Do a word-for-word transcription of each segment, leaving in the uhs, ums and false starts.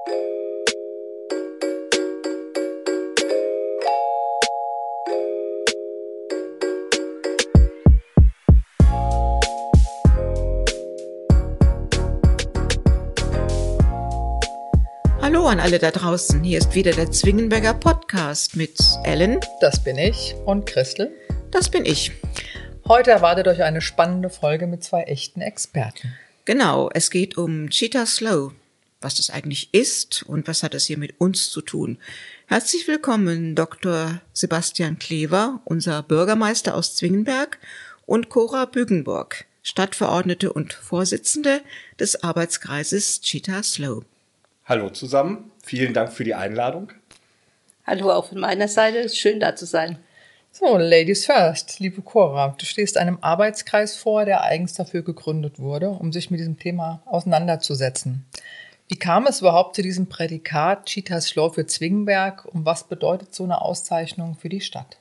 Hallo an alle da draußen, hier ist wieder der Zwingenberger Podcast mit Ellen. Das bin ich. Und Christel. Das bin ich. Heute erwartet euch eine spannende Folge mit zwei echten Experten. Genau, es geht um Cheetah Slow. Was das eigentlich ist und was hat es hier mit uns zu tun. Herzlich willkommen, Doktor Sebastian Klever, unser Bürgermeister aus Zwingenberg, und Cora Bügenborg, Stadtverordnete und Vorsitzende des Arbeitskreises Cheetah Slow. Hallo zusammen, vielen Dank für die Einladung. Hallo auch von meiner Seite, es ist schön da zu sein. So, Ladies first, liebe Cora, du stehst einem Arbeitskreis vor, der eigens dafür gegründet wurde, um sich mit diesem Thema auseinanderzusetzen. Wie kam es überhaupt zu diesem Prädikat Cheetah Slow für Zwingenberg und was bedeutet so eine Auszeichnung für die Stadt?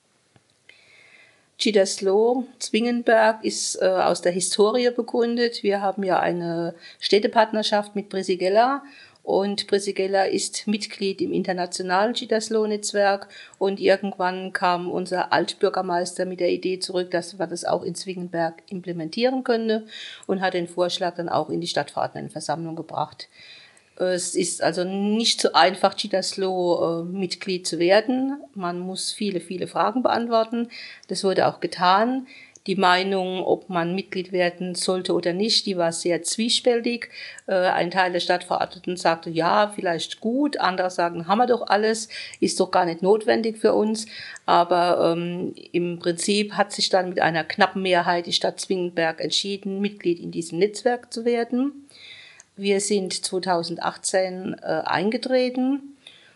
Cheetah Slow Zwingenberg ist äh, aus der Historie begründet. Wir haben ja eine Städtepartnerschaft mit Brisighella. Und Brisighella ist Mitglied im internationalen Cheetah Slow Netzwerk und irgendwann kam unser Altbürgermeister mit der Idee zurück, dass man das auch in Zwingenberg implementieren könnte und hat den Vorschlag dann auch in die Stadtverordnetenversammlung gebracht. Es ist also nicht so einfach, Cheetah Slow äh, Mitglied zu werden. Man muss viele, viele Fragen beantworten. Das wurde auch getan. Die Meinung, ob man Mitglied werden sollte oder nicht, die war sehr zwiespältig. Äh, ein Teil der Stadtverordneten sagte, ja, vielleicht gut. Andere sagen, haben wir doch alles, ist doch gar nicht notwendig für uns. Aber ähm, im Prinzip hat sich dann mit einer knappen Mehrheit die Stadt Zwingenberg entschieden, Mitglied in diesem Netzwerk zu werden. Wir sind zweitausendachtzehn äh, eingetreten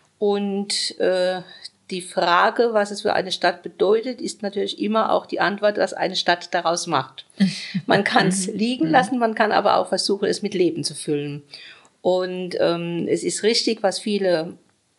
und äh, die Frage, was es für eine Stadt bedeutet, ist natürlich immer auch die Antwort, was eine Stadt daraus macht. Man kann es liegen lassen, man kann aber auch versuchen, es mit Leben zu füllen. Und ähm, es ist richtig, was viele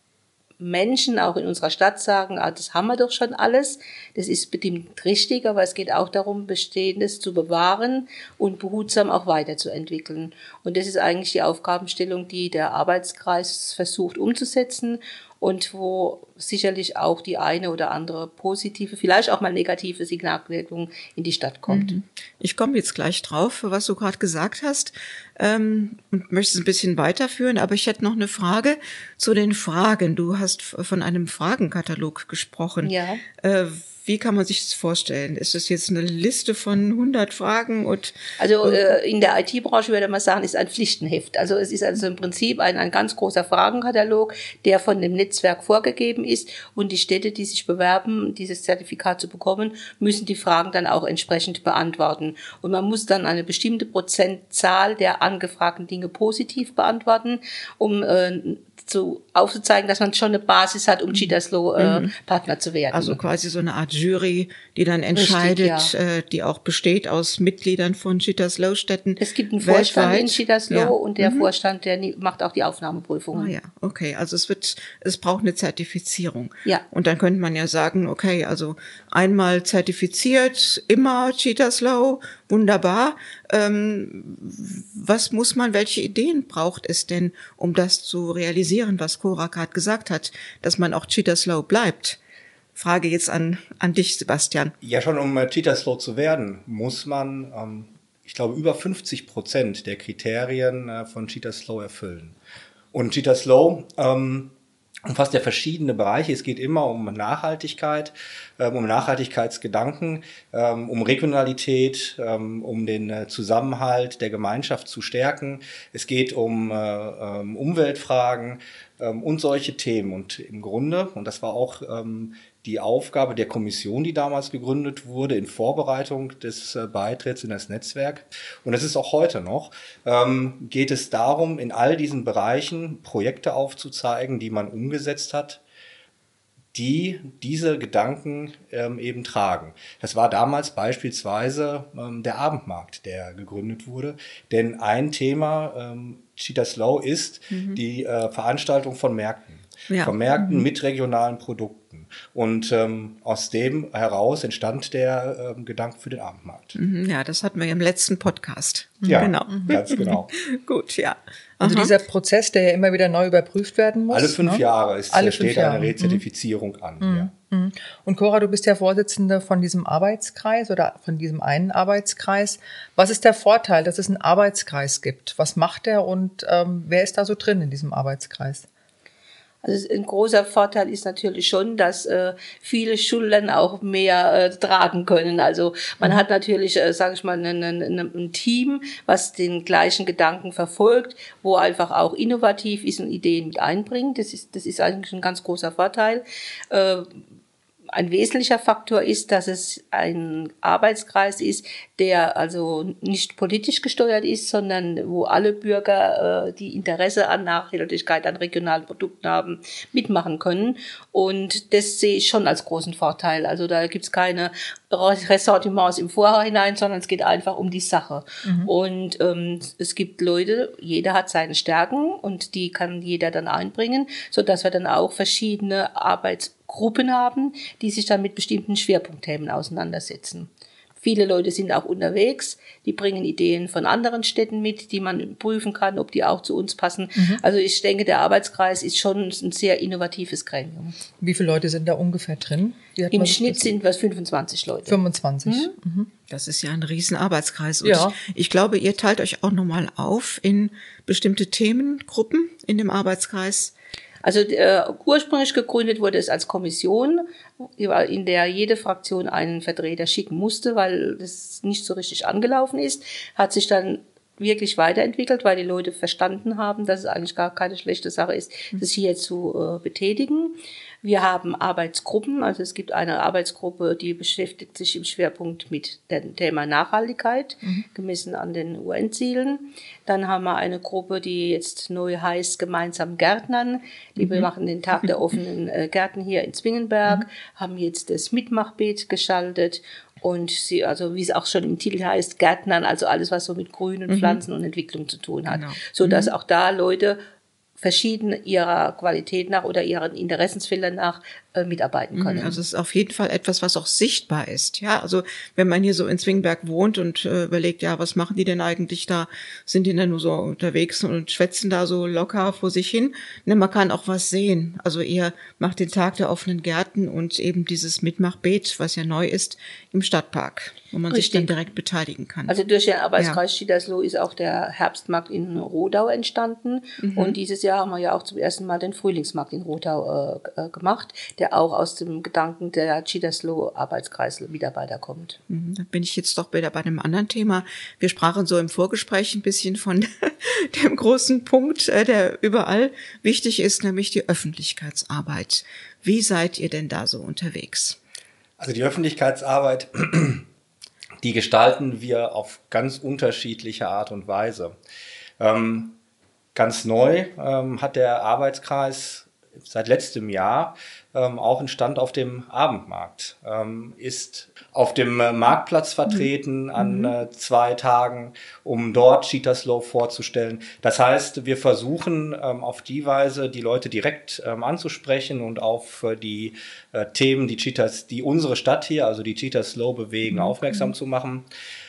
Menschen auch in unserer Stadt sagen, ah, das haben wir doch schon alles. Das ist bedingt richtig, aber es geht auch darum, Bestehendes zu bewahren und behutsam auch weiterzuentwickeln. Und das ist eigentlich die Aufgabenstellung, die der Arbeitskreis versucht umzusetzen und wo sicherlich auch die eine oder andere positive, vielleicht auch mal negative Signalwirkung in die Stadt kommt. Ich komme jetzt gleich drauf, was du gerade gesagt hast, ähm, und möchte es ein bisschen weiterführen, aber ich hätte noch eine Frage zu den Fragen. Du hast von einem Fragenkatalog gesprochen. Ja. Äh, Wie kann man sich das vorstellen? Ist das jetzt eine Liste von hundert Fragen? Und also äh, in der I T-Branche würde man sagen, ist ein Pflichtenheft. Also es ist also im Prinzip ein, ein ganz großer Fragenkatalog, der von dem Netzwerk vorgegeben ist. Und die Städte, die sich bewerben, dieses Zertifikat zu bekommen, müssen die Fragen dann auch entsprechend beantworten. Und man muss dann eine bestimmte Prozentzahl der angefragten Dinge positiv beantworten, um äh, zu, aufzuzeigen, dass man schon eine Basis hat, um Cheetah Slow äh, mhm. Partner zu werden. Also quasi so eine Art Jury, die dann entscheidet, Richtig, ja. äh, die auch besteht aus Mitgliedern von Cheetah Slow Städten. Es gibt einen Vorstand weltweit. in Cheetah Slow ja. und der mhm. Vorstand, der macht auch die Aufnahmeprüfungen. Ah ja, okay. Also es wird, es braucht eine Zertifizierung. Ja. Und dann könnte man ja sagen, okay, also einmal zertifiziert, immer Cheetah Slow, wunderbar. Ähm, was muss man, welche Ideen braucht es denn, um das zu realisieren, was Cora gerade gesagt hat, dass man auch Cheetah Slow bleibt? Frage jetzt an, an dich, Sebastian. Ja, schon um äh, Cheetah Slow zu werden, muss man, ähm, ich glaube, über fünfzig Prozent der Kriterien äh, von Cheetah Slow erfüllen. Und Cheetah Slow ähm, umfasst ja verschiedene Bereiche. Es geht immer um Nachhaltigkeit, ähm, um Nachhaltigkeitsgedanken, ähm, um Regionalität, ähm, um den äh, Zusammenhalt der Gemeinschaft zu stärken. Es geht um äh, ähm, Umweltfragen ähm, und solche Themen. Und im Grunde, und das war auch ähm, die Aufgabe der Kommission, die damals gegründet wurde, in Vorbereitung des äh, Beitritts in das Netzwerk. Und das ist auch heute noch, ähm, geht es darum, in all diesen Bereichen Projekte aufzuzeigen, die man umgesetzt hat, die diese Gedanken ähm, eben tragen. Das war damals beispielsweise ähm, der Abendmarkt, der gegründet wurde. Denn ein Thema ähm, Cheetah Slow ist mhm. die äh, Veranstaltung von Märkten. Ja. Von Märkten mhm. mit regionalen Produkten. Und ähm, aus dem heraus entstand der ähm, Gedanke für den Abendmarkt. Ja, das hatten wir im letzten Podcast. Ja, genau. ganz genau. Gut, ja. Also Aha. dieser Prozess, der ja immer wieder neu überprüft werden muss. Alle fünf ne? Jahre ist, Alle steht fünf Jahre. eine Rezertifizierung mhm. an. Mhm. Ja. Und Cora, du bist ja Vorsitzende von diesem Arbeitskreis oder von diesem einen Arbeitskreis. Was ist der Vorteil, dass es einen Arbeitskreis gibt? Was macht der und ähm, wer ist da so drin in diesem Arbeitskreis? Also ein großer Vorteil ist natürlich schon, dass äh, viele Schultern auch mehr äh, tragen können. Also man mhm. hat natürlich, äh, sage ich mal, ein, ein, ein Team, was den gleichen Gedanken verfolgt, wo einfach auch innovativ ist und Ideen mit einbringt. Das ist, das ist eigentlich ein ganz großer Vorteil. Äh, Ein wesentlicher Faktor ist, dass es ein Arbeitskreis ist, der also nicht politisch gesteuert ist, sondern wo alle Bürger, äh, die Interesse an Nachhaltigkeit, an regionalen Produkten haben, mitmachen können. Und das sehe ich schon als großen Vorteil. Also da gibt es keine Ressortiments im Vorhinein, sondern es geht einfach um die Sache. Mhm. Und ähm, es gibt Leute, jeder hat seine Stärken und die kann jeder dann einbringen, sodass wir dann auch verschiedene Arbeitsgruppen haben, die sich dann mit bestimmten Schwerpunktthemen auseinandersetzen. Viele Leute sind auch unterwegs, die bringen Ideen von anderen Städten mit, die man prüfen kann, ob die auch zu uns passen. Mhm. Also ich denke, der Arbeitskreis ist schon ein sehr innovatives Gremium. Wie viele Leute sind da ungefähr drin? Im Schnitt sind wir fünfundzwanzig Leute. fünfundzwanzig. Mhm. Mhm. Das ist ja ein riesen Arbeitskreis. Und ja. ich, ich glaube, ihr teilt euch auch nochmal auf in bestimmte Themengruppen in dem Arbeitskreis. Also äh, ursprünglich gegründet wurde es als Kommission, in der jede Fraktion einen Vertreter schicken musste, weil das nicht so richtig angelaufen ist. Hat sich dann wirklich weiterentwickelt, weil die Leute verstanden haben, dass es eigentlich gar keine schlechte Sache ist, das hier zu äh, betätigen. Wir haben Arbeitsgruppen, also es gibt eine Arbeitsgruppe, die beschäftigt sich im Schwerpunkt mit dem Thema Nachhaltigkeit, mhm. gemessen an den U N-Zielen. Dann haben wir eine Gruppe, die jetzt neu heißt Gemeinsam Gärtnern. Die mhm. machen den Tag der offenen äh, Gärten hier in Zwingenberg, mhm. haben jetzt das Mitmachbeet geschaltet. Und sie, also wie es auch schon im Titel heißt, Gärtnern, also alles, was so mit grünen mhm. Pflanzen und Entwicklung zu tun hat. Genau. So dass mhm. auch da Leute verschieden ihrer Qualität nach oder ihren Interessensfeldern nach äh, mitarbeiten können. Also es ist auf jeden Fall etwas, was auch sichtbar ist. Ja, also wenn man hier so in Zwingenberg wohnt und äh, überlegt, ja, was machen die denn eigentlich da? Sind die denn nur so unterwegs und schwätzen da so locker vor sich hin? Ne, man kann auch was sehen. Also ihr macht den Tag der offenen Gärten und eben dieses Mitmachbeet, was ja neu ist, im Stadtpark, wo man Richtig. sich dann direkt beteiligen kann. Also durch den Arbeitskreis ja. Schietersloh ist auch der Herbstmarkt in Rodau entstanden. Mhm. Und dieses Jahr haben wir ja auch zum ersten Mal den Frühlingsmarkt in Rodau äh, gemacht, der auch aus dem Gedanken der Schietersloh-Arbeitskreis-Mitarbeiter kommt. Mhm. Da bin ich jetzt doch wieder bei einem anderen Thema. Wir sprachen so im Vorgespräch ein bisschen von dem großen Punkt, äh, der überall wichtig ist, nämlich die Öffentlichkeitsarbeit. Wie seid ihr denn da so unterwegs? Also die Öffentlichkeitsarbeit, die gestalten wir auf ganz unterschiedliche Art und Weise. Ähm, ganz neu ähm, hat der Arbeitskreis seit letztem Jahr ähm, auch einen Stand auf dem Abendmarkt, ähm, ist auf dem äh, Marktplatz vertreten mhm. an äh, zwei Tagen, um dort Cheetah-Slow vorzustellen. Das heißt, wir versuchen ähm, auf die Weise die Leute direkt ähm, anzusprechen und auf äh, die äh, Themen, die Cheetahs, die unsere Stadt hier, also die Cheetah-Slow bewegen, mhm. aufmerksam zu machen.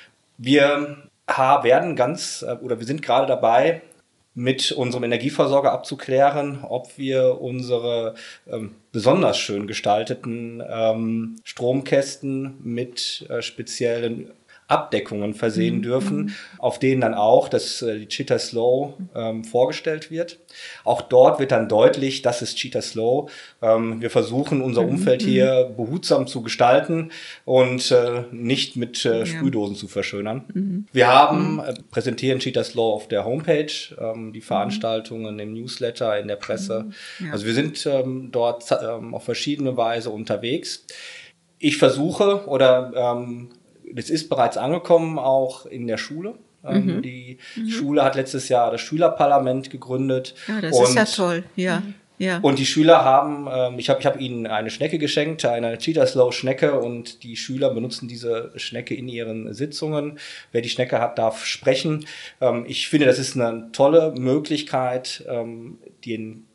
Wir ha, werden ganz, äh, oder wir sind gerade dabei, mit unserem Energieversorger abzuklären, ob wir unsere ähm, besonders schön gestalteten ähm, Stromkästen mit äh, speziellen Abdeckungen versehen mhm. dürfen, auf denen dann auch das äh, die Cheetah-Slow ähm, vorgestellt wird. Auch dort wird dann deutlich, das ist Cheetah-Slow. Ähm, wir versuchen, unser mhm. Umfeld hier behutsam zu gestalten und äh, nicht mit äh, Sprühdosen ja. zu verschönern. Mhm. Wir haben, äh, präsentieren Cheetah-Slow auf der Homepage, ähm, die Veranstaltungen im Newsletter, in der Presse. Mhm. Ja. Also wir sind ähm, dort ähm, auf verschiedene Weise unterwegs. Ich versuche oder ähm, das ist bereits angekommen, auch in der Schule. Mhm. Die mhm. Schule hat letztes Jahr das Schülerparlament gegründet. Ja, das und, ist ja toll, ja. ja. Und die Schüler haben, ähm, ich habe ich hab ihnen eine Schnecke geschenkt, eine Cheetah-Slow-Schnecke, und die Schüler benutzen diese Schnecke in ihren Sitzungen. Wer die Schnecke hat, darf sprechen. Ähm, ich finde, das ist eine tolle Möglichkeit, ähm, den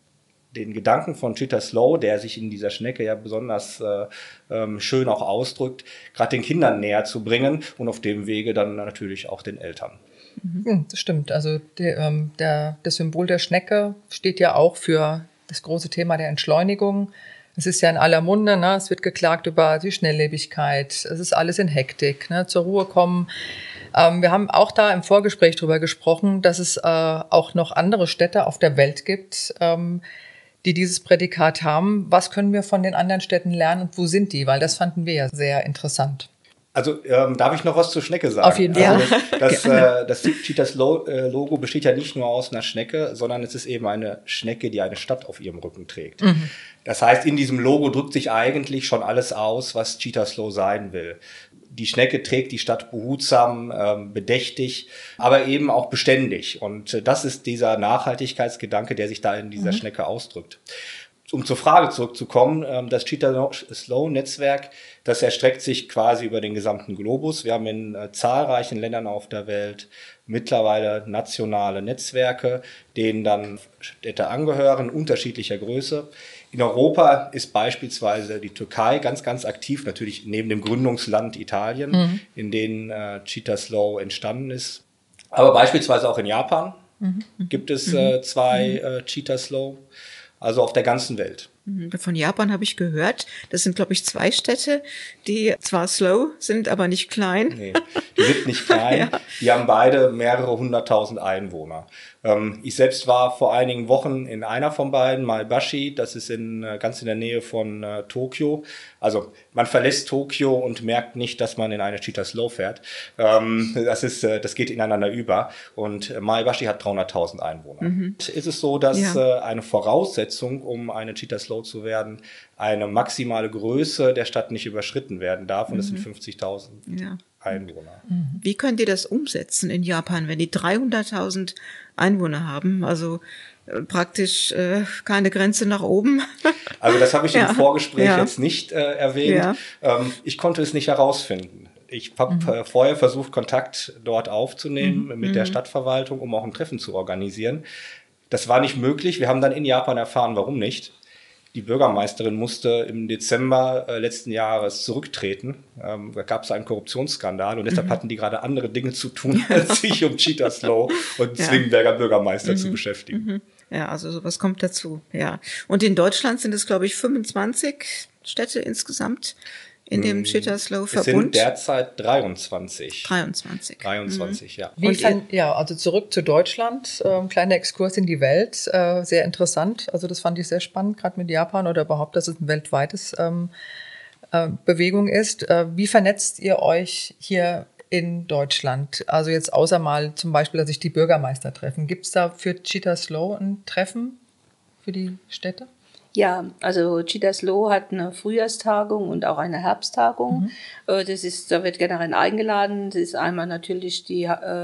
den Gedanken von Cheetah Slow, der sich in dieser Schnecke ja besonders äh, ähm, schön auch ausdrückt, gerade den Kindern näher zu bringen und auf dem Wege dann natürlich auch den Eltern. Mhm. Das stimmt. Also der, ähm, der, das Symbol der Schnecke steht ja auch für das große Thema der Entschleunigung. Es ist ja in aller Munde, ne? Es wird geklagt über die Schnelllebigkeit. Es ist alles in Hektik, ne? Zur Ruhe kommen. Ähm, wir haben auch da im Vorgespräch drüber gesprochen, dass es äh, auch noch andere Städte auf der Welt gibt, ähm, die dieses Prädikat haben. Was können wir von den anderen Städten lernen und wo sind die? Weil das fanden wir ja sehr interessant. Also ähm, darf ich noch was zur Schnecke sagen? Auf jeden Fall. Also das, das, äh, das Cheetah Slow äh, Logo besteht ja nicht nur aus einer Schnecke, sondern es ist eben eine Schnecke, die eine Stadt auf ihrem Rücken trägt. Mhm. Das heißt, in diesem Logo drückt sich eigentlich schon alles aus, was Cheetah Slow sein will. Die Schnecke trägt die Stadt behutsam, ähm, bedächtig, aber eben auch beständig. Und äh, das ist dieser Nachhaltigkeitsgedanke, der sich da in dieser mhm. Schnecke ausdrückt. Um zur Frage zurückzukommen, ähm, das Cheetah Slow Netzwerk, das erstreckt sich quasi über den gesamten Globus. Wir haben in äh, zahlreichen Ländern auf der Welt mittlerweile nationale Netzwerke, denen dann Städte angehören, unterschiedlicher Größe. In Europa ist beispielsweise die Türkei ganz, ganz aktiv, natürlich neben dem Gründungsland Italien, mhm. in dem äh, Cheetah Slow entstanden ist. Aber beispielsweise auch in Japan mhm. gibt es äh, zwei äh, Cheetah Slow, also auf der ganzen Welt. Von Japan habe ich gehört. Das sind, glaube ich, zwei Städte, die zwar slow sind, aber nicht klein. Nee, die sind nicht klein. Ja. Die haben beide mehrere hunderttausend Einwohner. Ähm, ich selbst war vor einigen Wochen in einer von beiden, Maebashi. Das ist in, ganz in der Nähe von äh, Tokio. Also man verlässt Tokio und merkt nicht, dass man in eine Cheetah Slow fährt. Ähm, das ist, äh, das geht ineinander über. Und äh, Maebashi hat dreihunderttausend Einwohner. Mhm. Ist es so, dass ja. äh, eine Voraussetzung, um eine Cheetah Slow zu werden, eine maximale Größe der Stadt nicht überschritten werden darf. Und das mhm. sind fünfzigtausend ja. Einwohner. Wie könnt ihr das umsetzen in Japan, wenn die dreihunderttausend Einwohner haben? Also äh, praktisch äh, keine Grenze nach oben. Also das habe ich ja. im Vorgespräch ja. jetzt nicht äh, erwähnt. Ja. Ähm, ich konnte es nicht herausfinden. Ich habe mhm. äh, vorher versucht, Kontakt dort aufzunehmen mhm. mit der Stadtverwaltung, um auch ein Treffen zu organisieren. Das war nicht möglich. Wir haben dann in Japan erfahren, warum nicht. Die Bürgermeisterin musste im Dezember äh, letzten Jahres zurücktreten. Ähm, da gab es einen Korruptionsskandal und deshalb mhm. hatten die gerade andere Dinge zu tun, als sich um Cheetah Slow und ja. Zwingenberger Bürgermeister mhm. zu beschäftigen. Mhm. Ja, also sowas kommt dazu. Ja. Und in Deutschland sind es, glaube ich, fünfundzwanzig Städte insgesamt in dem Cheetah Slow Verbund. Es sind derzeit dreiundzwanzig. dreiundzwanzig. dreiundzwanzig, mhm. ja. Wie fand, ja, also zurück zu Deutschland, ähm, kleiner Exkurs in die Welt, äh, sehr interessant. Also das fand ich sehr spannend, gerade mit Japan oder überhaupt, dass es ein weltweites ähm, äh, Bewegung ist. Äh, wie vernetzt ihr euch hier in Deutschland? Also jetzt außer mal zum Beispiel, dass sich die Bürgermeister treffen. Gibt es da für Cheetah Slow ein Treffen für die Städte? Ja, also Cheetah Slow hat eine Frühjahrstagung und auch eine Herbsttagung. Mhm. Das ist, da wird generell eingeladen. Das ist einmal natürlich die,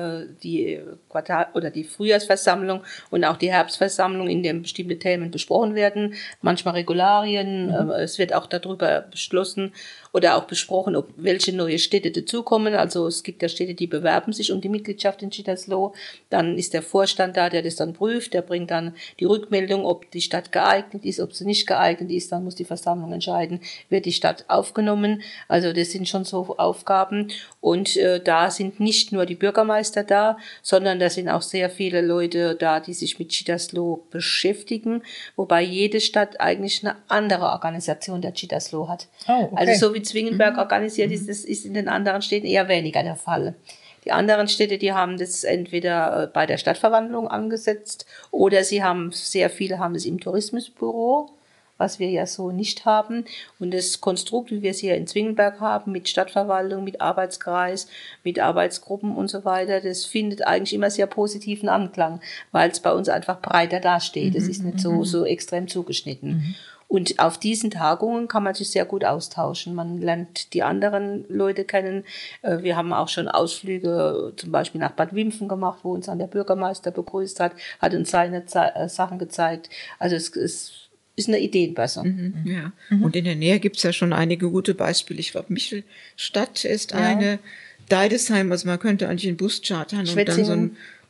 die Quartal- oder die Frühjahrsversammlung und auch die Herbstversammlung, in der bestimmte Themen besprochen werden. Manchmal Regularien. Mhm. Es wird auch darüber beschlossen oder auch besprochen, ob welche neue Städte dazukommen. Also es gibt ja Städte, die bewerben sich um die Mitgliedschaft in Cheetah Slow. Dann ist der Vorstand da, der das dann prüft. Der bringt dann die Rückmeldung, ob die Stadt geeignet ist, ob sie nicht geeignet ist. Dann muss die Versammlung entscheiden, wird die Stadt aufgenommen. Also das sind schon so Aufgaben. Und äh, da sind nicht nur die Bürgermeister da, sondern da sind auch sehr viele Leute da, die sich mit Cheetah Slow beschäftigen. Wobei jede Stadt eigentlich eine andere Organisation der Cheetah Slow hat. Oh, okay. Also so wie Zwingenberg mhm. organisiert ist, das ist in den anderen Städten eher weniger der Fall. Die anderen Städte, die haben das entweder bei der Stadtverwaltung angesetzt oder sie haben, sehr viele haben es im Tourismusbüro, was wir ja so nicht haben. Und das Konstrukt, wie wir es hier in Zwingenberg haben, mit Stadtverwaltung, mit Arbeitskreis, mit Arbeitsgruppen und so weiter, das findet eigentlich immer sehr positiven Anklang, weil es bei uns einfach breiter dasteht. Es mhm. ist nicht so, so extrem zugeschnitten. Mhm. Und auf diesen Tagungen kann man sich sehr gut austauschen. Man lernt die anderen Leute kennen. Wir haben auch schon Ausflüge zum Beispiel nach Bad Wimpfen gemacht, wo uns dann der Bürgermeister begrüßt hat, hat uns seine Ze- Sachen gezeigt. Also es ist, ist eine Ideenbörse. Mhm, ja. Mhm. Und in der Nähe gibt's ja schon einige gute Beispiele. Ich glaube, Michelstadt ist ja. eine, Deidesheim, also man könnte eigentlich einen Bus chartern und dann so ein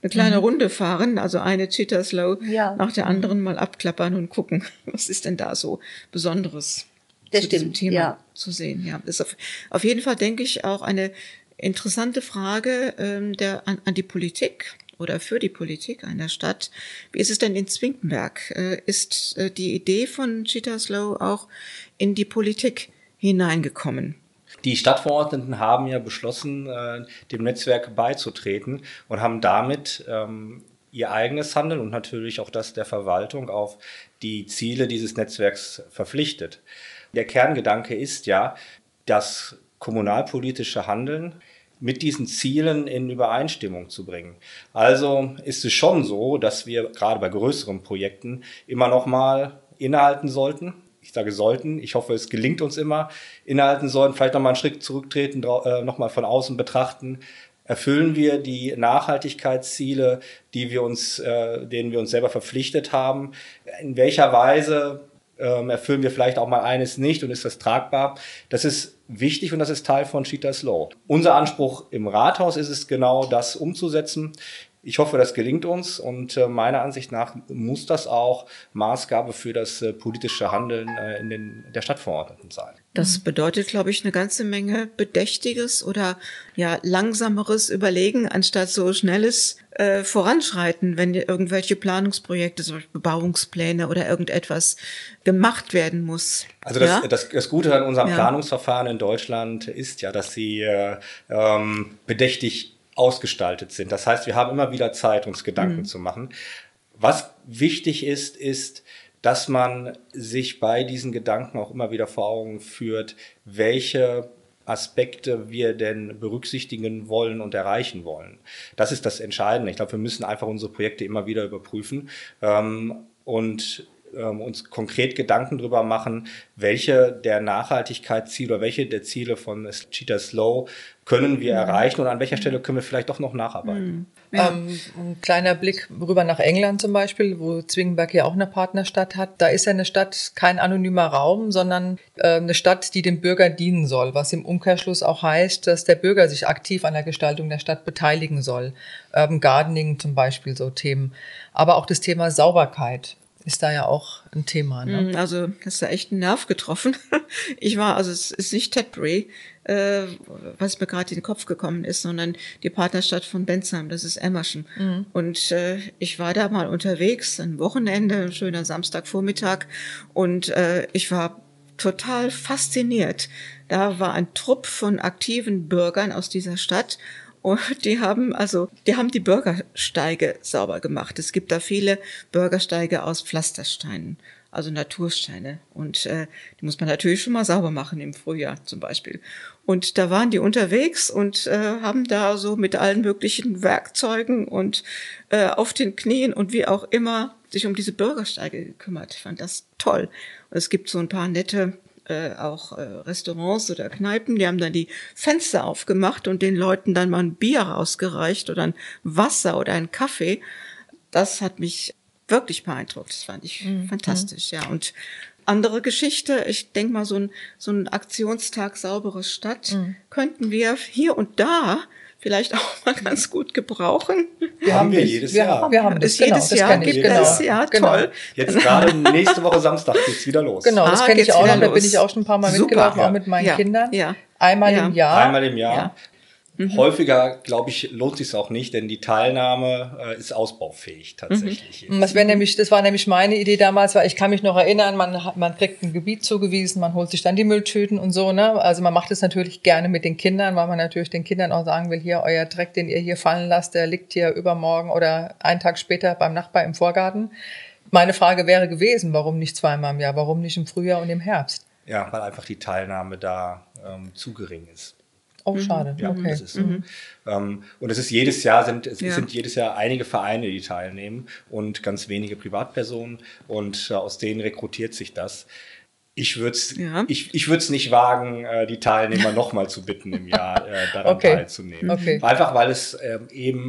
eine kleine mhm. Runde fahren, also eine Cheetah Slow ja. nach der anderen mal abklappern und gucken, was ist denn da so Besonderes das zu stimmt, diesem Thema ja. zu sehen. Ja, das ist auf, auf jeden Fall, denke ich, auch eine interessante Frage ähm, der, an, an die Politik oder für die Politik einer Stadt. Wie ist es denn in Zwinkenberg? Äh, ist äh, die Idee von Cheetah Slow auch in die Politik hineingekommen? Die Stadtverordneten haben ja beschlossen, äh, dem Netzwerk beizutreten und haben damit ähm, ihr eigenes Handeln und natürlich auch das der Verwaltung auf die Ziele dieses Netzwerks verpflichtet. Der Kerngedanke ist ja, das kommunalpolitische Handeln mit diesen Zielen in Übereinstimmung zu bringen. Also ist es schon so, dass wir gerade bei größeren Projekten immer noch mal innehalten sollten. Ich sage sollten, ich hoffe, es gelingt uns immer, innehalten sollten, vielleicht noch mal einen Schritt zurücktreten, äh, noch mal von außen betrachten. Erfüllen wir die Nachhaltigkeitsziele, die wir uns, äh, denen wir uns selber verpflichtet haben? In welcher Weise ähm, erfüllen wir vielleicht auch mal eines nicht und ist das tragbar? Das ist wichtig und das ist Teil von Cheetah Slow. Unser Anspruch im Rathaus ist es genau, das umzusetzen. Ich hoffe, das gelingt uns und äh, meiner Ansicht nach muss das auch Maßgabe für das äh, politische Handeln äh, in den, der Stadtverordneten sein. Das bedeutet, glaube ich, eine ganze Menge bedächtiges oder ja langsameres Überlegen anstatt so schnelles äh, Voranschreiten, wenn irgendwelche Planungsprojekte, zum Beispiel Bebauungspläne oder irgendetwas gemacht werden muss. Also das, ja? das, das Gute an unserem ja. Planungsverfahren in Deutschland ist ja, dass sie äh, ähm, bedächtig ausgestaltet sind. Das heißt, wir haben immer wieder Zeit, uns Gedanken mhm. zu machen. Was wichtig ist, ist, dass man sich bei diesen Gedanken auch immer wieder vor Augen führt, welche Aspekte wir denn berücksichtigen wollen und erreichen wollen. Das ist das Entscheidende. Ich glaube, wir müssen einfach unsere Projekte immer wieder überprüfen ähm, und ähm, uns konkret Gedanken darüber machen, welche der Nachhaltigkeitsziele oder welche der Ziele von Cheetah Slow können wir mhm. erreichen und an welcher Stelle können wir vielleicht doch noch nacharbeiten. Mhm. Ja. Ähm, ein kleiner Blick rüber nach England zum Beispiel, wo Zwingenberg ja auch eine Partnerstadt hat. Da ist ja eine Stadt kein anonymer Raum, sondern äh, eine Stadt, die dem Bürger dienen soll, was im Umkehrschluss auch heißt, dass der Bürger sich aktiv an der Gestaltung der Stadt beteiligen soll. Urban Gardening zum Beispiel, so Themen. Aber auch das Thema Sauberkeit ist da ja auch ein Thema. Ne? Also hast du echt einen Nerv getroffen. Ich war, also es ist nicht Tetbury, äh, was mir gerade in den Kopf gekommen ist, sondern die Partnerstadt von Bensheim, das ist Emmerschen. Mhm. Und äh, ich war da mal unterwegs, ein Wochenende, ein schöner Samstagvormittag, und äh, ich war total fasziniert. Da war ein Trupp von aktiven Bürgern aus dieser Stadt. Und die haben also, die haben die Bürgersteige sauber gemacht. Es gibt da viele Bürgersteige aus Pflastersteinen, also Natursteine. Und äh, die muss man natürlich schon mal sauber machen im Frühjahr zum Beispiel. Und da waren die unterwegs und äh, haben da so mit allen möglichen Werkzeugen und äh, auf den Knien und wie auch immer sich um diese Bürgersteige gekümmert. Ich fand das toll. Und es gibt so ein paar nette Äh, auch äh, Restaurants oder Kneipen, die haben dann die Fenster aufgemacht und den Leuten dann mal ein Bier rausgereicht oder ein Wasser oder ein Kaffee. Das hat mich wirklich beeindruckt. Das fand ich mhm. fantastisch, ja. Und andere Geschichte, ich denke mal, so ein, so ein Aktionstag saubere Stadt mhm. könnten wir hier und da vielleicht auch mal ganz gut gebrauchen. Wir haben wir jedes wir Jahr. Haben, wir haben das, das genau, jedes das Jahr, gibt genau. es, ja, genau. toll. Jetzt gerade nächste Woche Samstag geht's wieder los. Genau, das ah, kenne ich auch noch, da los. bin ich auch schon ein paar Mal Super. mitgelaufen, ja. auch mit meinen ja. Kindern. Ja. Einmal ja. im Jahr. Einmal im Jahr. Ja. Mhm. Häufiger, glaube ich, lohnt sich auch nicht, denn die Teilnahme äh, ist ausbaufähig tatsächlich. Mhm. Das wäre nämlich, das war nämlich meine Idee damals, weil ich kann mich noch erinnern, man hat, man kriegt ein Gebiet zugewiesen, man holt sich dann die Mülltüten und so, ne? Also man macht es natürlich gerne mit den Kindern, weil man natürlich den Kindern auch sagen will, hier, euer Dreck, den ihr hier fallen lasst, der liegt hier übermorgen oder einen Tag später beim Nachbar im Vorgarten. Meine Frage wäre gewesen, warum nicht zweimal im Jahr, warum nicht im Frühjahr und im Herbst? Ja, weil einfach die Teilnahme da ähm, zu gering ist. Oh, schade. Ja, okay. das ist so. Mhm. Ähm, und es ist jedes Jahr sind es ja. sind jedes Jahr einige Vereine, die teilnehmen und ganz wenige Privatpersonen und äh, aus denen rekrutiert sich das. Ich würde es ja. ich, ich würde es nicht wagen, äh, die Teilnehmer nochmal zu bitten, im Jahr äh, daran okay. teilzunehmen. Okay. Einfach weil es ähm, eben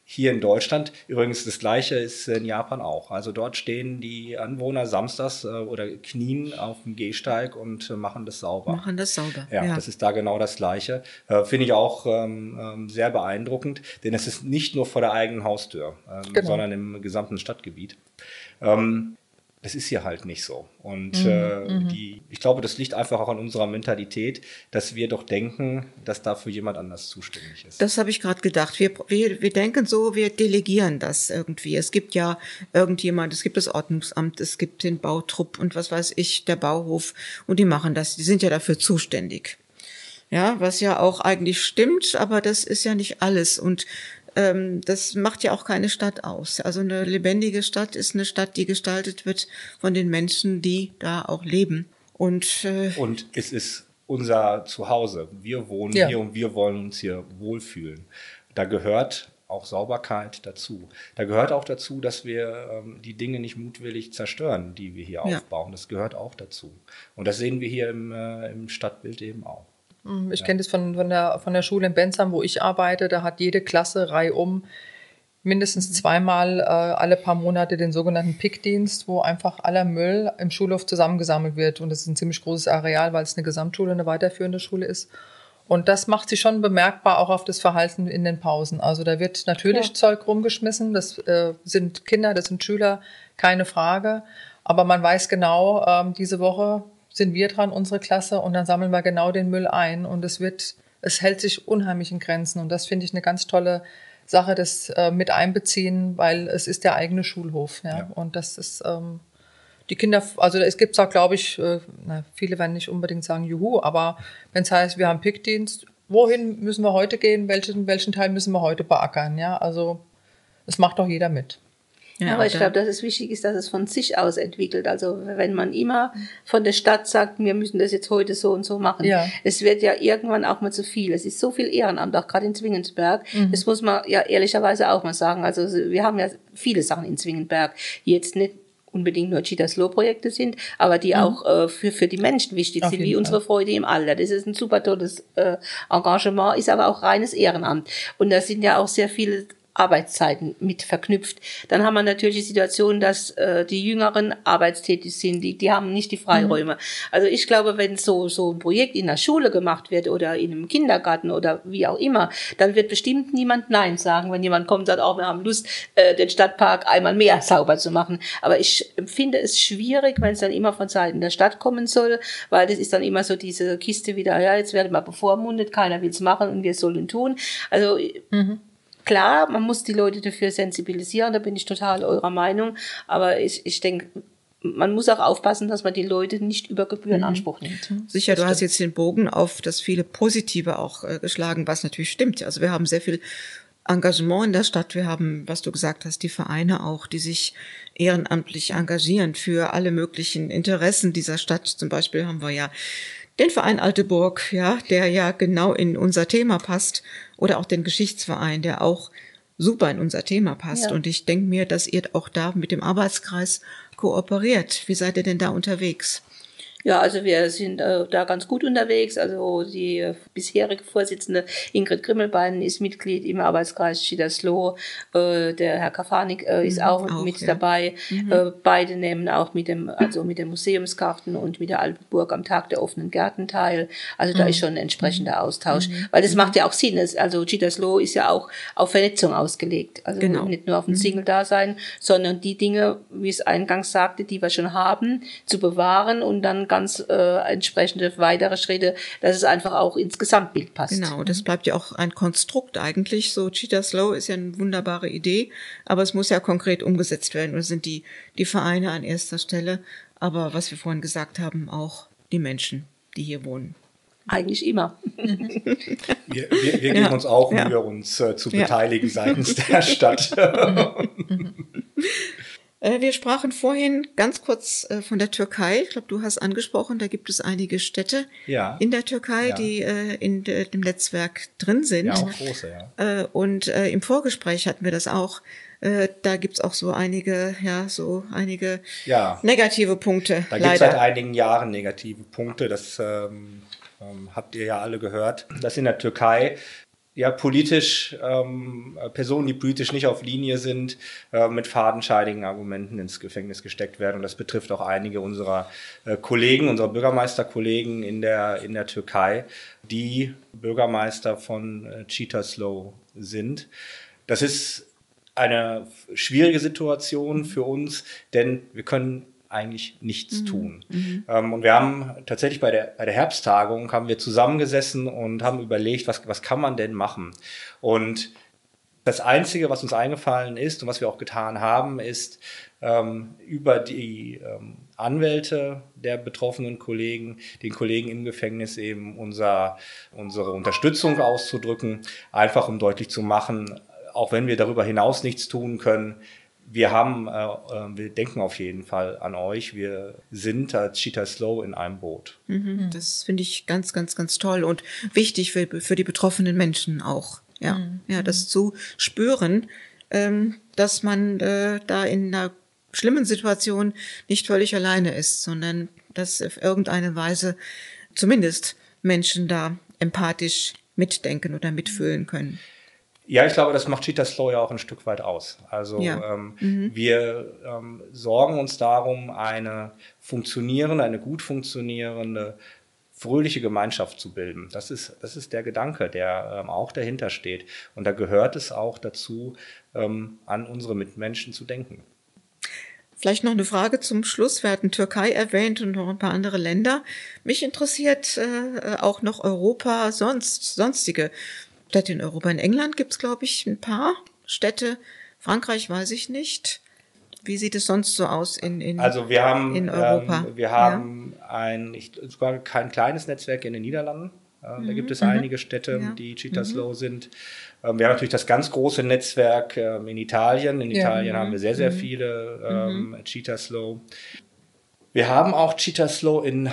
hier in Deutschland. Übrigens das Gleiche ist in Japan auch. Also dort stehen die Anwohner samstags äh, oder knien auf dem Gehsteig und äh, machen das sauber. Machen das sauber. Ja, ja, das ist da genau das Gleiche. Äh, Finde ich auch ähm, sehr beeindruckend, denn es ist nicht nur vor der eigenen Haustür, ähm, genau. sondern im gesamten Stadtgebiet. Ähm, Das ist hier halt nicht so. Und mhm, äh, die, ich glaube, das liegt einfach auch an unserer Mentalität, dass wir doch denken, dass dafür jemand anders zuständig ist. Das habe ich gerade gedacht. Wir, wir, wir denken so, wir delegieren das irgendwie. Es gibt ja irgendjemand, es gibt das Ordnungsamt, es gibt den Bautrupp und was weiß ich, der Bauhof. Und die machen das. Die sind ja dafür zuständig. Ja, was ja auch eigentlich stimmt, aber das ist ja nicht alles. Und das macht ja auch keine Stadt aus. Also eine lebendige Stadt ist eine Stadt, die gestaltet wird von den Menschen, die da auch leben. Und, äh und es ist unser Zuhause. Wir wohnen ja. hier und wir wollen uns hier wohlfühlen. Da gehört auch Sauberkeit dazu. Da gehört auch dazu, dass wir ähm, die Dinge nicht mutwillig zerstören, die wir hier ja. aufbauen. Das gehört auch dazu. Und das sehen wir hier im, äh, im Stadtbild eben auch. Ich ja. kenne das von, von, der, von der Schule in Bensheim, wo ich arbeite. Da hat jede Klasse reihum mindestens zweimal äh, alle paar Monate den sogenannten Pickdienst, wo einfach aller Müll im Schulhof zusammengesammelt wird. Und das ist ein ziemlich großes Areal, weil es eine Gesamtschule, eine weiterführende Schule ist. Und das macht sich schon bemerkbar auch auf das Verhalten in den Pausen. Also da wird natürlich ja. Zeug rumgeschmissen. Das äh, sind Kinder, das sind Schüler, keine Frage. Aber man weiß genau, äh, diese Woche sind wir dran, unsere Klasse, und dann sammeln wir genau den Müll ein und es wird, es hält sich unheimlich in Grenzen und das finde ich eine ganz tolle Sache, das äh, mit einbeziehen, weil es ist der eigene Schulhof, ja, ja. und das ist, ähm, die Kinder, also es gibt auch, glaube ich, äh, na, viele werden nicht unbedingt sagen Juhu, aber wenn es heißt, wir haben Pickdienst, wohin müssen wir heute gehen, welchen, welchen Teil müssen wir heute beackern, ja, also es macht doch jeder mit. Ja, aber ich glaube, dass es wichtig ist, dass es von sich aus entwickelt. Also wenn man immer von der Stadt sagt, wir müssen das jetzt heute so und so machen, ja. es wird ja irgendwann auch mal zu viel. Es ist so viel Ehrenamt, auch gerade in Zwingenberg. Mhm. Das muss man ja ehrlicherweise auch mal sagen. Also wir haben ja viele Sachen in Zwingenberg, die jetzt nicht unbedingt nur Cheetah-Slow-Projekte sind, aber die mhm. auch äh, für für die Menschen wichtig Auf sind, wie Fall. Unsere Freude im Alter. Das ist ein super tolles äh, Engagement, ist aber auch reines Ehrenamt. Und da sind ja auch sehr viele Arbeitszeiten mit verknüpft. Dann haben wir natürlich die Situation, dass äh, die Jüngeren arbeitstätig sind, die, die haben nicht die Freiräume. Mhm. Also ich glaube, wenn so so ein Projekt in der Schule gemacht wird oder in einem Kindergarten oder wie auch immer, dann wird bestimmt niemand Nein sagen, wenn jemand kommt und sagt, auch wir haben Lust, äh, den Stadtpark einmal mehr sauber zu machen. Aber ich finde es schwierig, wenn es dann immer von Seiten der Stadt kommen soll, weil das ist dann immer so diese Kiste wieder, ja, jetzt werden wir bevormundet, keiner will es machen und wir sollen tun. Also mhm. Klar, man muss die Leute dafür sensibilisieren, da bin ich total eurer Meinung, aber ich, ich denke, man muss auch aufpassen, dass man die Leute nicht über Gebühr in Anspruch nimmt. Sicher, du hast jetzt den Bogen auf das viele Positive auch äh, geschlagen, was natürlich stimmt. Also wir haben sehr viel Engagement in der Stadt, wir haben, was du gesagt hast, die Vereine auch, die sich ehrenamtlich engagieren für alle möglichen Interessen dieser Stadt. Zum Beispiel haben wir ja den Verein Alteburg, ja, der ja genau in unser Thema passt, oder auch den Geschichtsverein, der auch super in unser Thema passt. Ja. Und ich denke mir, dass ihr auch da mit dem Arbeitskreis kooperiert. Wie seid ihr denn da unterwegs? Ja, also wir sind äh, da ganz gut unterwegs. Also die äh, bisherige Vorsitzende Ingrid Grimmelbein ist Mitglied im Arbeitskreis Cheetah Slow. Äh, der Herr Kafanik äh, ist mhm, auch, auch mit ja. dabei. Mhm. Äh, beide nehmen auch mit dem, also mit den Museumskarten und mit der Altenburg am Tag der offenen Gärten teil. Also da mhm. ist schon ein entsprechender Austausch. Mhm. Weil das mhm. macht ja auch Sinn. Also Cheetah Slow ist ja auch auf Vernetzung ausgelegt. Also genau. nicht nur auf ein Single-Dasein, sondern die Dinge, wie es eingangs sagte, die wir schon haben, zu bewahren und dann ganz äh, entsprechende weitere Schritte, dass es einfach auch ins Gesamtbild passt. Genau, das bleibt ja auch ein Konstrukt eigentlich. So Cheetah Slow ist ja eine wunderbare Idee, aber es muss ja konkret umgesetzt werden. Oder sind die die Vereine an erster Stelle, aber was wir vorhin gesagt haben, auch die Menschen, die hier wohnen. Eigentlich immer. Wir, wir, wir geben ja. uns auch ja. Mühe, uns äh, zu beteiligen ja. seitens der Stadt. Wir sprachen vorhin ganz kurz von der Türkei. Ich glaube, du hast angesprochen, da gibt es einige Städte ja. in der Türkei, ja. die in dem Netzwerk drin sind. Ja, auch große, ja. Und im Vorgespräch hatten wir das auch. Da gibt's auch so einige, ja, so einige ja. negative Punkte. Da gibt es seit einigen Jahren negative Punkte. Das ähm, ähm, habt ihr ja alle gehört. Dass in der Türkei ja, politisch, ähm, Personen, die politisch nicht auf Linie sind, äh, mit fadenscheidigen Argumenten ins Gefängnis gesteckt werden. Und das betrifft auch einige unserer äh, Kollegen, unserer Bürgermeisterkollegen in der, in der Türkei, die Bürgermeister von äh, Çitaslo sind. Das ist eine schwierige Situation für uns, denn wir können eigentlich nichts mhm. tun. Mhm. Ähm, und wir haben tatsächlich bei der, bei der Herbsttagung haben wir zusammengesessen und haben überlegt, was, was kann man denn machen? Und das Einzige, was uns eingefallen ist und was wir auch getan haben, ist ähm, über die ähm, Anwälte der betroffenen Kollegen, den Kollegen im Gefängnis eben unser, unsere Unterstützung auszudrücken, einfach um deutlich zu machen, auch wenn wir darüber hinaus nichts tun können, wir haben, äh, wir denken auf jeden Fall an euch. Wir sind als Çitaslo in einem Boot. Mhm, das finde ich ganz, ganz, ganz toll und wichtig für, für die betroffenen Menschen auch. Ja, mhm. ja, das zu spüren, ähm, dass man äh, da in einer schlimmen Situation nicht völlig alleine ist, sondern dass auf irgendeine Weise zumindest Menschen da empathisch mitdenken oder mitfühlen können. Ja, ich glaube, das macht Çitaslo ja auch ein Stück weit aus. Also ja. ähm, mhm. wir ähm, sorgen uns darum, eine funktionierende, eine gut funktionierende, fröhliche Gemeinschaft zu bilden. Das ist, das ist der Gedanke, der ähm, auch dahinter steht. Und da gehört es auch dazu, ähm, an unsere Mitmenschen zu denken. Vielleicht noch eine Frage zum Schluss. Wir hatten Türkei erwähnt und noch ein paar andere Länder. Mich interessiert äh, auch noch Europa, sonst sonstige Städte in Europa. In England gibt es, glaube ich, ein paar Städte. Frankreich weiß ich nicht. Wie sieht es sonst so aus in, in, also wir haben, in Europa? Ähm, wir haben ja. ein, ich, sogar kein kleines Netzwerk in den Niederlanden. Äh, mhm. Da gibt es mhm. einige Städte, ja. die Çitaslo mhm. sind. Ähm, wir haben natürlich das ganz große Netzwerk ähm, in Italien. In ja. Italien mhm. haben wir sehr, sehr mhm. viele ähm, mhm. Çitaslo. Wir haben auch Çitaslo in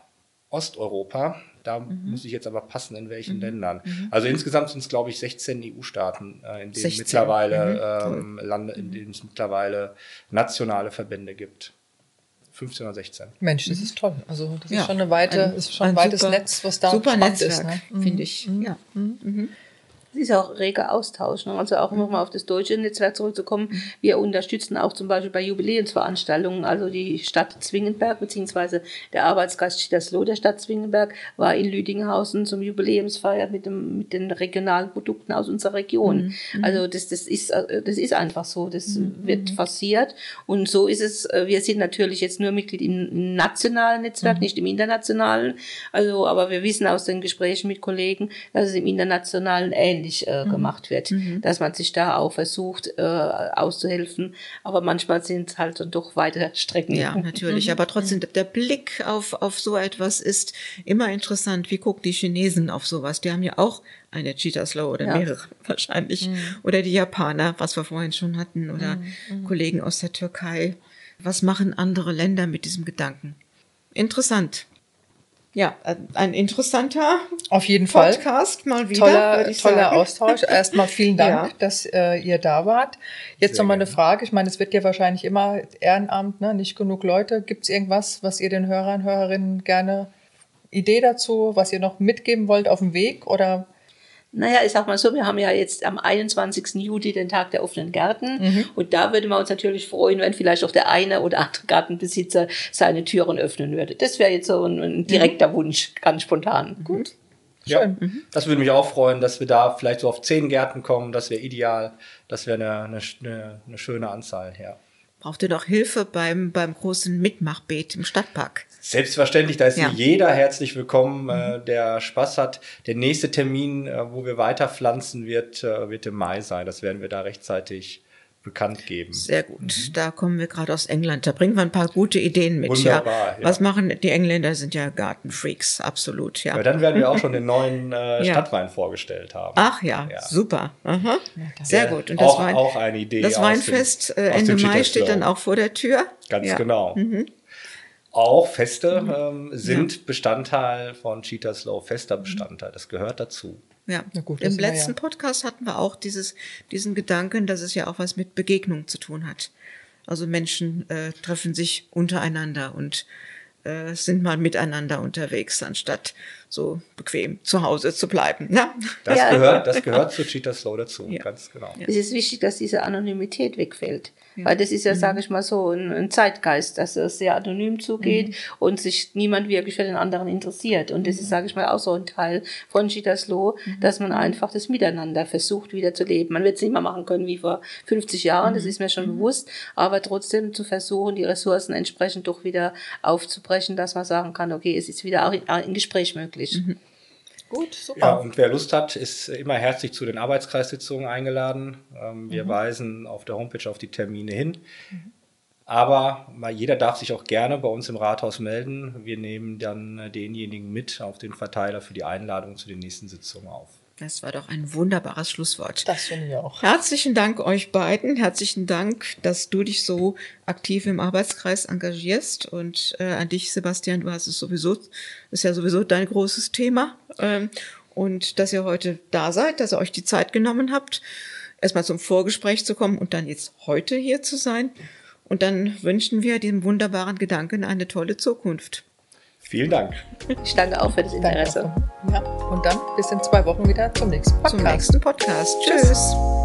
Osteuropa. Da mhm. muss ich jetzt aber passen, in welchen mhm. Ländern. Mhm. Also insgesamt sind es, glaube ich, sechzehn E U-Staaten, äh, in denen sechzehn. mittlerweile mhm. ähm, Lande, in denen es mittlerweile nationale Verbände gibt. fünfzehn oder sechzehn. Mensch, das ist toll. Also das ja. ist schon eine weite, ein, ist schon ein, ein weites super, Netz, was da super Netzwerk, ist, ne? finde ich. Mhm. Ja. Mhm. Es ist auch reger Austausch. Ne? Also auch nochmal auf das deutsche Netzwerk zurückzukommen. Wir unterstützen auch zum Beispiel bei Jubiläumsveranstaltungen, also die Stadt Zwingenberg beziehungsweise der Arbeitskreis Çitaslo der Stadt Zwingenberg war in Lüdinghausen zum Jubiläumsfeier mit dem mit den regionalen Produkten aus unserer Region. Mhm. Also das das ist das ist einfach so. Das mhm. wird forciert und so ist es. Wir sind natürlich jetzt nur Mitglied im nationalen Netzwerk, mhm. nicht im internationalen. Also aber wir wissen aus den Gesprächen mit Kollegen, dass es im internationalen ähnlich Äh, mhm. gemacht wird, mhm. dass man sich da auch versucht äh, auszuhelfen, aber manchmal sind es halt dann doch weite Strecken. Ja, natürlich, mhm. aber trotzdem, der Blick auf, auf so etwas ist immer interessant. Wie gucken die Chinesen auf sowas? Die haben ja auch eine Çitaslo oder ja. mehrere wahrscheinlich. Mhm. Oder die Japaner, was wir vorhin schon hatten, oder mhm. Kollegen aus der Türkei. Was machen andere Länder mit diesem Gedanken? Interessant. Ja, ein interessanter Auf jeden Podcast Fall. mal wieder. Toller, toller Austausch. Erstmal vielen Dank, ja. dass äh, ihr da wart. Jetzt nochmal eine Frage. Ich meine, es wird ja wahrscheinlich immer Ehrenamt, ne? Nicht genug Leute. Gibt es irgendwas, was ihr den Hörern, Hörerinnen gerne, Idee dazu, was ihr noch mitgeben wollt auf dem Weg? Oder? Naja, ich sag mal so, wir haben ja jetzt am einundzwanzigsten Juli den Tag der offenen Gärten mhm. und da würde man uns natürlich freuen, wenn vielleicht auch der eine oder andere Gartenbesitzer seine Türen öffnen würde. Das wäre jetzt so ein, ein direkter mhm. Wunsch, ganz spontan. Mhm. Gut. Ja, mhm. das würde mich auch freuen, dass wir da vielleicht so auf zehn Gärten kommen, das wäre ideal, das wäre eine, eine, eine schöne Anzahl, ja. Braucht ihr noch Hilfe beim, beim großen Mitmachbeet im Stadtpark? Selbstverständlich, da ist ja. jeder herzlich willkommen, mhm. äh, der Spaß hat. Der nächste Termin, äh, wo wir weiter pflanzen, wird, äh, wird im Mai sein. Das werden wir da rechtzeitig bekannt geben. Sehr gut. Mhm. Da kommen wir gerade aus England. Da bringen wir ein paar gute Ideen mit. Wunderbar, ja. Was ja. machen die Engländer? Sind ja Gartenfreaks, absolut. Ja. ja dann werden wir auch schon den neuen äh, ja. Stadtwein vorgestellt haben. Ach ja, ja. super. Aha. Sehr gut. Und das auch, Wein, auch eine Idee. Das Weinfest dem, Ende Mai steht dann auch vor der Tür. Ganz ja. genau. Mhm. Auch Feste ähm, sind ja. Bestandteil von Çitaslo, fester Bestandteil. Das gehört dazu. Ja, na gut, im letzten ja. Podcast hatten wir auch dieses, diesen Gedanken, dass es ja auch was mit Begegnung zu tun hat. Also Menschen äh, treffen sich untereinander und äh, sind mal miteinander unterwegs, anstatt so bequem zu Hause zu bleiben. Ne? Das, Ja. gehört, das gehört zu Cheetah-Slow dazu, Ja. ganz genau. Ja. Es ist wichtig, dass diese Anonymität wegfällt. Ja. Weil das ist ja, sage ich mal so, ein, ein Zeitgeist, dass es sehr anonym zugeht Mhm. und sich niemand wirklich für den anderen interessiert. Und das ist, sage ich mal, auch so ein Teil von Cheetah-Slow, Mhm. dass man einfach das Miteinander versucht wieder zu leben. Man wird es nicht mehr machen können wie vor fünfzig Jahren, das ist mir schon bewusst, aber trotzdem zu versuchen, die Ressourcen entsprechend doch wieder aufzubrechen, dass man sagen kann, okay, es ist wieder auch in, ein Gespräch möglich. Mhm. Gut, super. Ja, und wer Lust hat, ist immer herzlich zu den Arbeitskreissitzungen eingeladen. Ähm, wir mhm. weisen auf der Homepage auf die Termine hin. Mhm. Aber mal, jeder darf sich auch gerne bei uns im Rathaus melden. Wir nehmen dann denjenigen mit auf den Verteiler für die Einladung zu den nächsten Sitzungen auf. Das war doch ein wunderbares Schlusswort. Das finde ich auch. Herzlichen Dank euch beiden. Herzlichen Dank, dass du dich so aktiv im Arbeitskreis engagierst. Und äh, an dich, Sebastian, du hast es sowieso, ist ja sowieso dein großes Thema. Ähm, und dass ihr heute da seid, dass ihr euch die Zeit genommen habt, erstmal zum Vorgespräch zu kommen und dann jetzt heute hier zu sein. Und dann wünschen wir dem wunderbaren Gedanken eine tolle Zukunft. Vielen Dank. Ich danke auch für das Interesse. Ja, und dann bis in zwei Wochen wieder zum nächsten Podcast. Zum nächsten Podcast. Tschüss. Tschüss.